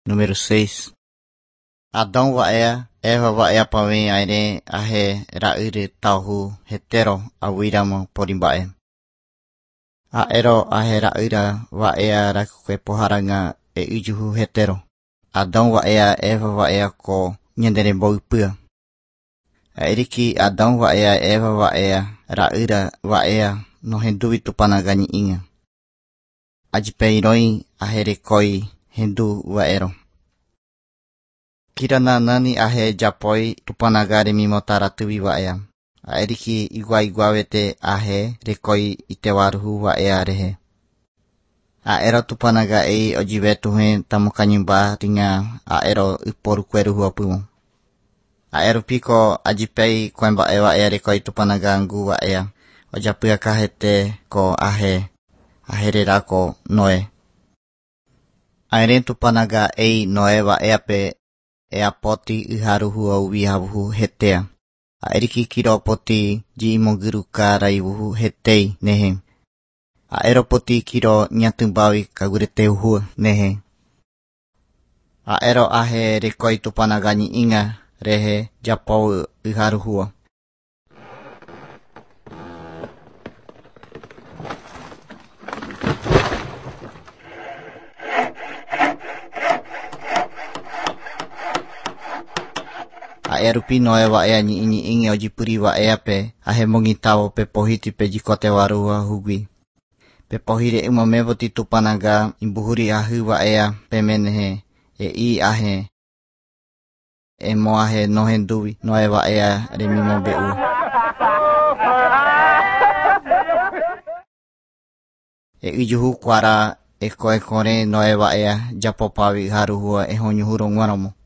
Número 6. Adão va'ea, Eva va'ea pavém aire ahe ra'yry tauhu hetero awíramo porimba'e. Ha'érõ ahe ra'yra va'ea rakue pohãrag̃a e'yjuhu hetero. Adão va'ea Eva va'ea ko ñanderemboypýa. Ha'érupi Adão va'ea Eva va'ea ra'yra va'ea nohendúvi tupãnag̃a ñe'ĩngä. Ajepeirõi aherekói hendu va'érõ. Kirananani ahe japói tupãnag̃a remimotaratývi va'ea. Ha'érupi iguaiguávete ahe rekói itevaruhu va'ea rehe. Ha'érõ tupãnag̃a ei ojivetuhe tamokãñymba tĩŋa ha'érõ yporukueruhu'opymo. Ha'érupiko ajipéi kuemba'e va'ea rekói tupãnag̃a ngu va'ea ojapyakahete ko aherera ko Noé. Airẽ tupãnag̃a ei Noé va'éape eapóti yharuhu'õvi havuhu hetéa. Ha'érupi kirópoti ji'imongyruka raivuhu hetéi nehe. Ha'éropoti kiró ñatýmbavi kaguyretehue nehe. Ha'érõ ahe rekói tupãnag̃a ñe'ĩngä rehe japóvy yharuhúva. Ha'érupi Noé va'ea ñi'iñi'ĩnge ojipyry va'éape ahemog̃uitávo pepohýtipe jikotevaruhahugui. Pepohýre ymamévoti tupãnag̃a imbuhuryahy va'ea peménehe e'i ahe emo ahe nohendúvi Noé va'ea remimombe'u. E'yjuhu kuára eko'ẽkõre Noé va'ea japopávi yharuhúva ehõñuhúrõguarõmo.